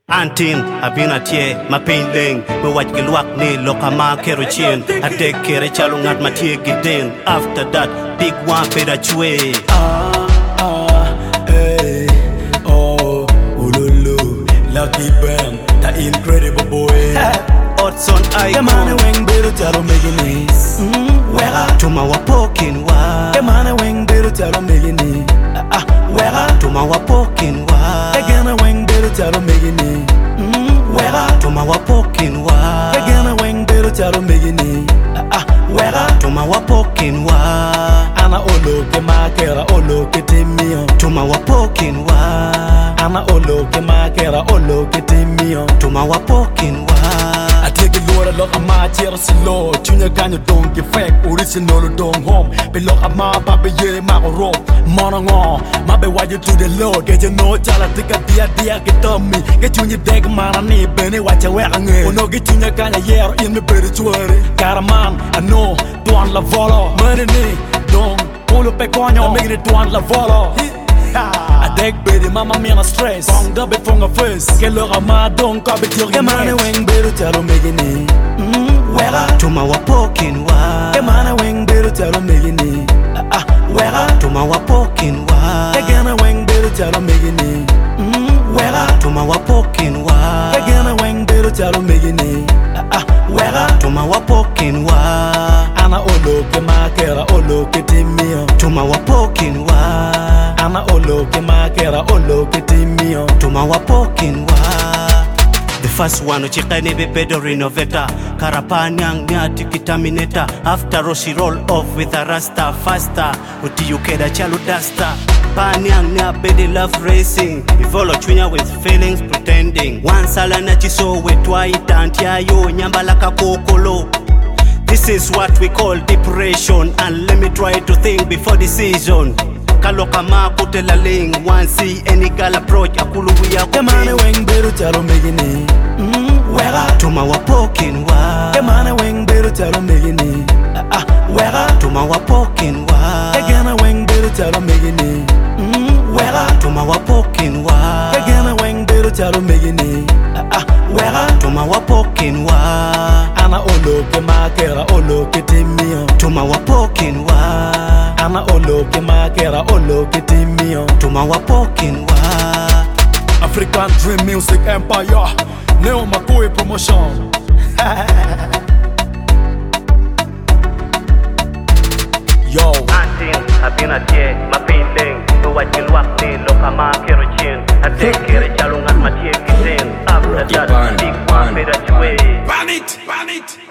Antin, abina tie, ma pain ding, me watch gilwak ni lokama kerochin, I take care chalung at ma tie gidin. After that, big one peda chwe. Hey, oh, ululu, lucky bam, the incredible boy. Odson I the man wing better tell making this. Where to my wapokin wa. the man wing better tell making it. Where To my wapokin wa. again a wing better tell making it. Where To my wapokin wa. again a wing better tell making it. Where To my wapokin wa. ana olo ke makera olo ke timio. To my wapokin wa. Ana olo ke makera olo ke timio. To my wapokin wa. I take a load of look at my tears low. Junior can you don't get fake original don't home. Be look at my baby yeah my rope. Monongo, my be why you do the low. Get you know tell I take a dear get on me. Get you in your deck man I need Benny watch your wear and oh no get junior can you year in the better to worry. Got a man I know don't la volo. Money don't pull up a coin or make it don't la volo. I take baby mama me on a stress. Bong double from a first. Get look at my don't copy till the man wing better tell making it. Where To my wapokin wa. the man wing better tell making it. Where To my wapokin wa. again a wing better tell making it. Where To my wapokin wa. again a wing better tell making it. Where To my wapokin wa. ana olo ke makera olo ke timio. To my wapokin wa. Ana olo ke makera olo ke timio. To my wapokin wa. The first one uchikane be pedo renovator. Karapanyang nyati kitaminator. After all she roll off with a rasta faster. Uti yukeda chalu duster. Panyang nya bedi love racing. Evolo chunya with feelings pretending. One sala na chiso wetwa itantia yo nyambala kakokolo. This is what we call depression. And let me try to think before decision. Kaloka ma kutela ling. One see any girl approach akulu we are The man wing better tell making it. Where To my wapokin wa. the man wing better tell making it. Where To my wapokin wa. again a wing better tell making it. Where To my wapokin wa. again a wing better tell making it. Where To my wapokin wa. ana olo ke makera olo ke timio. To my wapokin wa. Ana olo ke makera olo ke timio. To my wapokin wa. African Dream Music Empire Neo Makui Promotion. Yo Antin, abina tie, ma pain ding. No what you walk ni lokama kerochin. I take care chalung at ma tie kitin. After that, big one peda chwe. Ban it, ban it.